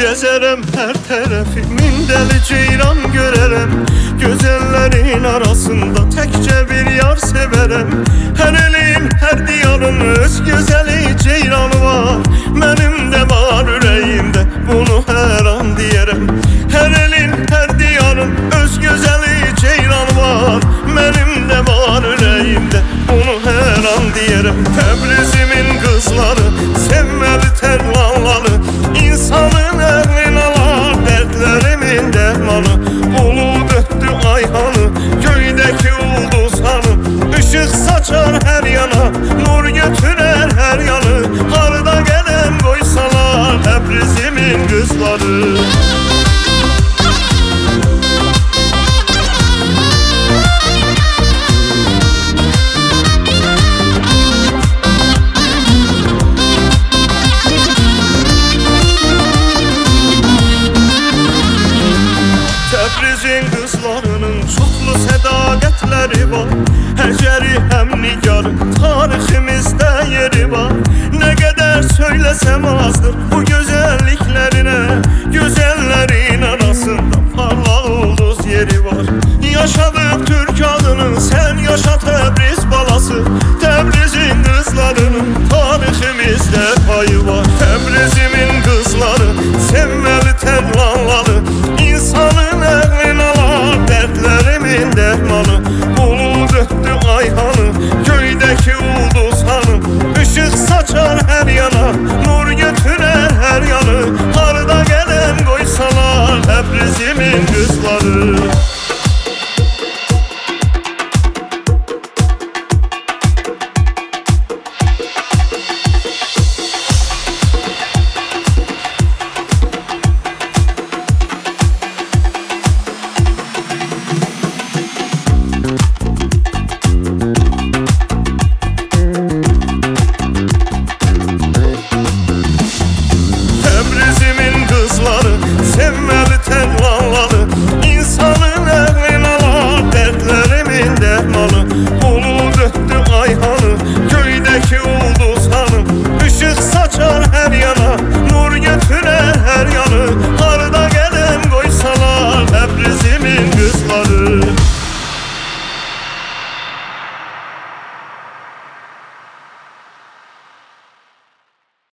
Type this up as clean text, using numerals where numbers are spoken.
Gezerem her tarafı, min deli ceyran görerem. Gözellerin arasında tekçe bir yar severem. Her elin, her diyarın öz gözeli ceyranı var. Benim de var yüreğimde, bunu her an diyerem. Her elin, her diyarın öz gözeli ceyranı var. Benim de var yüreğimde, bunu her an diyerem. Tebrizimin kızları, sevmeli terlanları, İnsanın elin alar, dertlerimin dermanı. Bulut öttü ayhanı, göydeki ulduz hanı. Işık saçar her yana, nur götürer her yanı. Harda gelen koysalar, Tebrizimin kızları. Tebrizin kızlarının çoklu sədaqətləri var. Həcəri həm nigarı, tariximizdə yeri var. Ne kadar söylesem azdır bu güzelliklerine. Güzellerin arasında parlak ulduz yeri var. Yaşadık Türk adını, sen yaşa